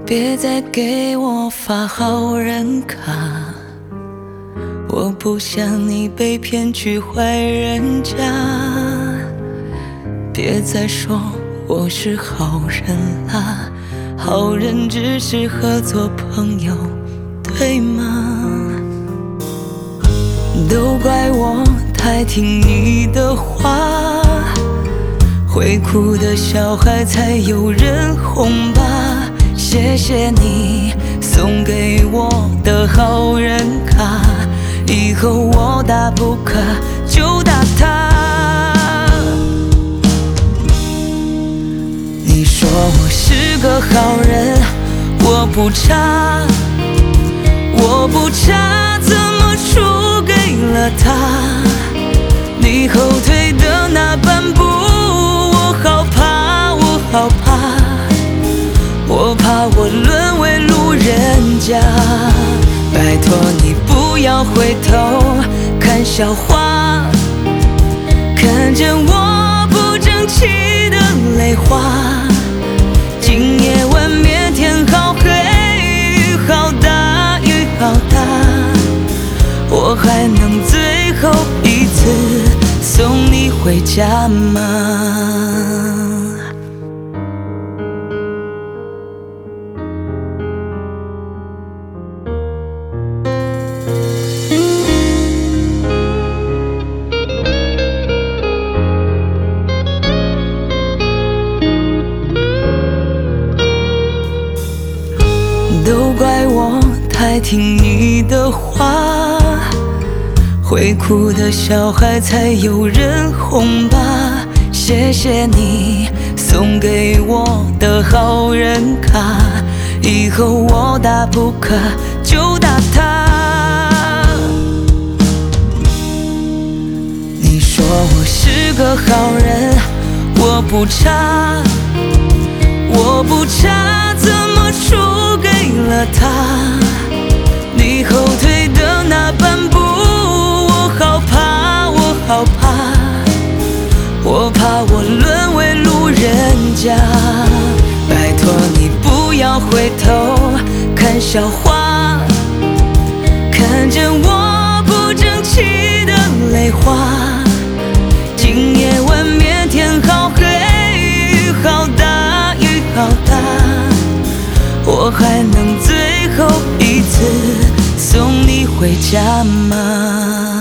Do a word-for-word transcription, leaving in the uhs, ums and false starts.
别再给我发好人卡，我不想你被骗去坏人家。别再说我是好人啦，好人只适合做朋友，对吗？都怪我太听你的话，会哭的小孩才有人哄吧。谢谢你送给我的好人卡，以后我打扑克就打他。你说我是个好人，我不差，我不差，怎么输给了他？你后退的那半步，我好怕，我好怕。我怕我沦为路人甲，拜托你不要回头看笑话，看见我不争气的泪花。今夜外面天好黑，好大雨好大，我还能最后一次送你回家吗？都怪我太听你的话，会哭的小孩才有人哄吧。谢谢你送给我的好人卡，以后我打扑克就打他。你说我是个好人，我不差，我不差，怎么输给了他？你后退的那半步，我好怕，我好怕。我怕我沦为路人甲，拜托你不要回头看笑话，看见我不争气的泪花。今夜外面天好黑，好大雨好大，我还能最后一次送你回家吗？